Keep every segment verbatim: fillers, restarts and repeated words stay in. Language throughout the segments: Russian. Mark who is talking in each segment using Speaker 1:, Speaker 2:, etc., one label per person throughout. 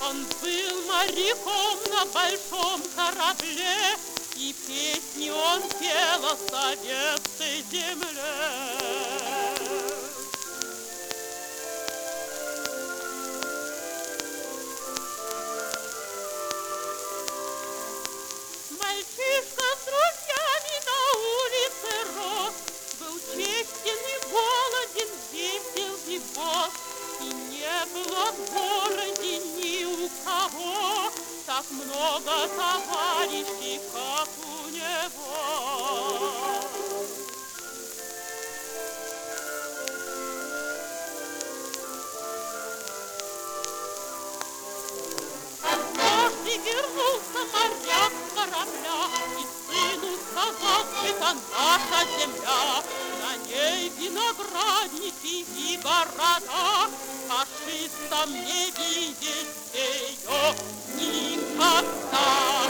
Speaker 1: Он был моряком на большом корабле, и песни он пел о советской земле. Мальчишка с друзьями на улице рос, был честен и голоден, весел и босс, и не было в городе ни у кого так много товарищей, как у него. Однажды вернулся моряк с корабля и сыну сказал: это наша земля, на ней виноградники и города, фашистам не видеть ее никогда.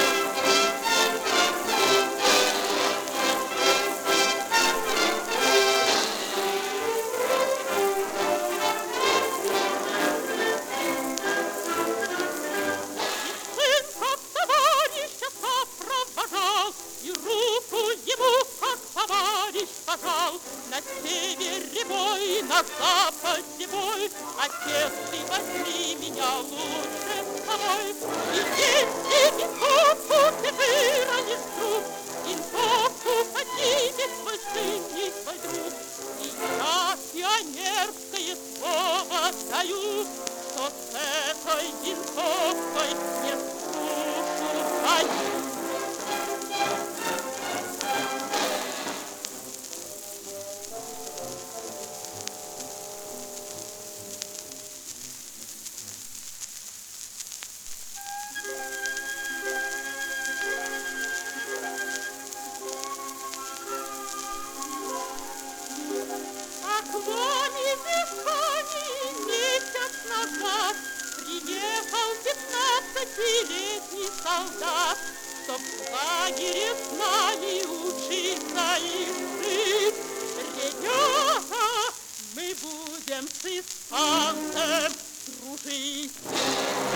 Speaker 1: На севере бой, на западе бой, отец, ты возьми меня лучше с собой. И если винтовку ты выронишь вдруг, винтовку поднимет свой сын и свой друг. И я пионерское слово даю, что с этой винтовкой не слушаю бою. Приехал пятнадцатилетний солдат, чтоб в лагере с нами учиться и жить. Ребята, мы будем с испанцем дружить.